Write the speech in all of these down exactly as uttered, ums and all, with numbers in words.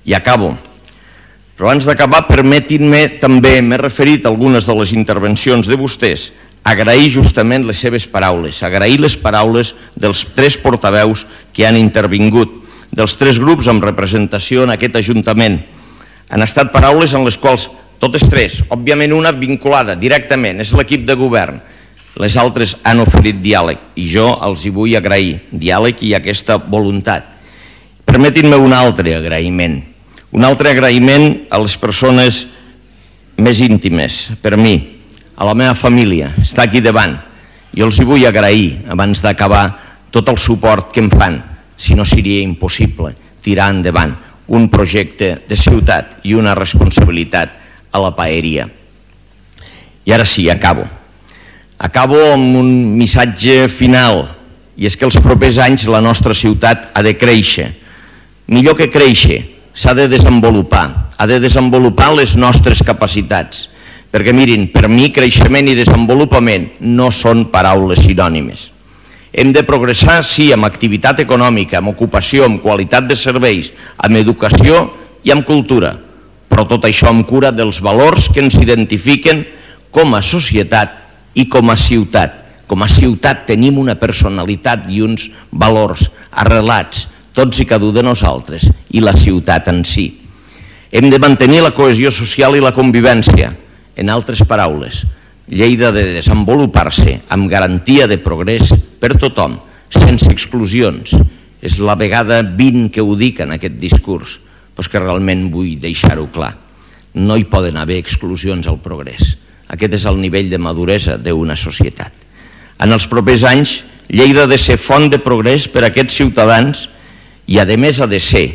I acabo. Però abans d'acabar, permetin-me també, m'he referit a algunes de les intervencions de vostès, agrair justament les seves paraules, agrair les paraules dels tres portaveus que han intervingut, dels tres grups amb representació en aquest Ajuntament. Han estat paraules en les quals totes tres, òbviament una vinculada directament, és l'equip de govern, les altres han oferit diàleg i jo els hi vull agrair, diàleg i aquesta voluntat. Permetin-me un altre agraïment, un altre agraïment a les persones més íntimes, per mi, a la meva família, està aquí davant. Jo els hi vull agrair, abans d'acabar, tot el suport que em fan, si no seria impossible tirar endavant un projecte de ciutat i una responsabilitat a la paeria. I ara sí, acabo. Acabo amb un missatge final, i és que els propers anys la nostra ciutat ha de créixer. Millor que créixer, s'ha de desenvolupar, ha de desenvolupar les nostres capacitats, perquè mirin, per mi creixement i desenvolupament no són paraules sinònimes. Hem de progressar, sí, amb activitat econòmica, amb ocupació, amb qualitat de serveis, amb educació i amb cultura, però tot això amb cura dels valors que ens identifiquen com a societat i com a ciutat. Com a ciutat tenim una personalitat i uns valors arrelats, tots i cada un de nosaltres, i la ciutat en si. Hem de mantenir la cohesió social i la convivència. En altres paraules, Lleida ha de desenvolupar-se amb garantia de progrés per tothom, sense exclusions. És la vegada vint que ho dic en aquest discurs, però que realment vull deixar-ho clar. No hi poden haver exclusions al progrés. Aquest és el nivell de maduresa d'una societat. En els propers anys, Lleida ha de ser font de progrés per a aquests ciutadans i, a més, ha de ser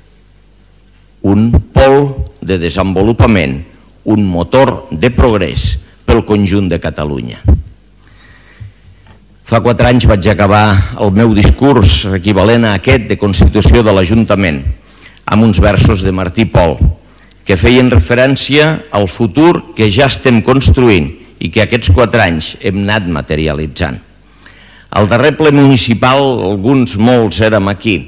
un pol de desenvolupament, un motor de progrés pel conjunt de Catalunya. Fa quatre anys vaig acabar el meu discurs equivalent a aquest de constitució de l'Ajuntament amb uns versos de Martí Pol que feien referència al futur que ja estem construint i que aquests quatre anys hem anat materialitzant. Al darrer ple municipal, alguns, molts, érem aquí.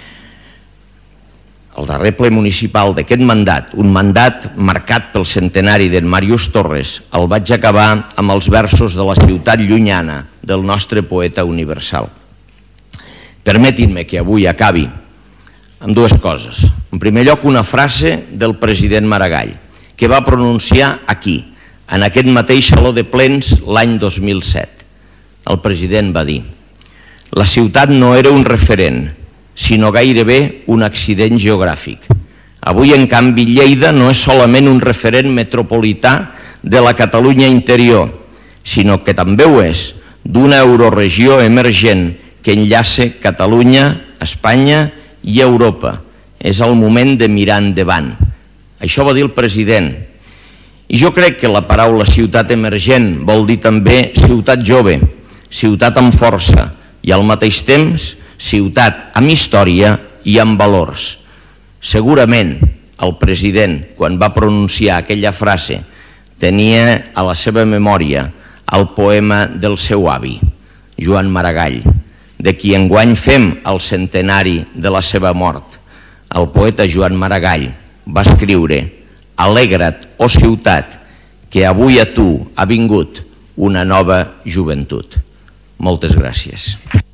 El darrer ple municipal d'aquest mandat, un mandat marcat pel centenari d'en Màrius Torres, el vaig acabar amb els versos de la ciutat llunyana del nostre poeta universal. Permetin-me que avui acabi amb dues coses. En primer lloc, una frase del president Maragall, que va pronunciar aquí, en aquest mateix saló de plens l'any dos mil set. El president va dir: la ciutat no era un referent, sinó gairebé un accident geogràfic. Avui, en canvi, Lleida no és solament un referent metropolità de la Catalunya interior, sinó que també ho és d'una euroregió emergent que enllaça Catalunya, Espanya i Europa. És el moment de mirar endavant. Això va dir el president. I jo crec que la paraula ciutat emergent vol dir també ciutat jove, ciutat amb força i al mateix temps ciutat amb història i amb valors. Segurament el president, quan va pronunciar aquella frase, tenia a la seva memòria el poema del seu avi, Joan Maragall, de qui enguany fem el centenari de la seva mort. El poeta Joan Maragall va escriure: alegra't, oh ciutat, que avui a tu ha vingut una nova joventut. Moltes gràcies.